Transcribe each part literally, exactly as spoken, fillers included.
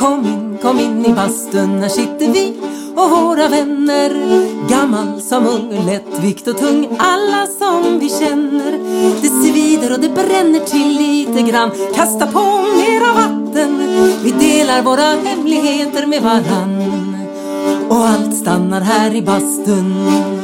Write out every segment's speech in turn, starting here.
Kom in, kom in i bastun, här sitter vi och våra vänner. Gammal som ung, lättvikt och tung, alla som vi känner. Det svider och det bränner till lite grann. Kasta på mera vatten. Vi delar våra hemligheter med varann. Och allt stannar här i bastun.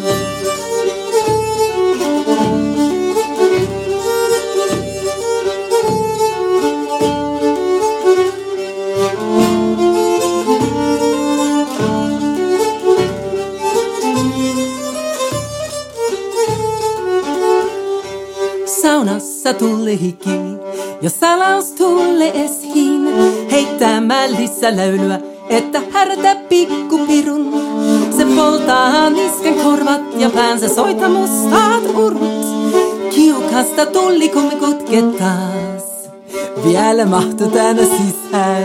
Saunassa tulle hiki, ja salaus tulle eshin. Heittämään lisäläylyä, että härtä pikkupirun. Se poltaa niskan korvat ja päänsä soita mustat urut. Kiukasta tulli kumikutket taas, vielä mahtu tänne sisään.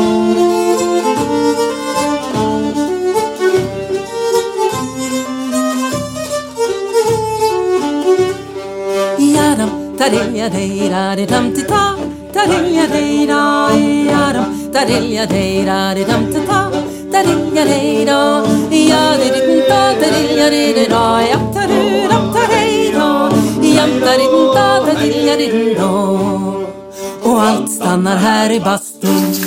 Tarilja deira de dam ta, tarilja deira yaram, tarilja deira de dam ta, tarilja deira ya de ta, tarilja deira ya tarilja deira yam tarilja tarilja deira. Och allt stannar här i bastun.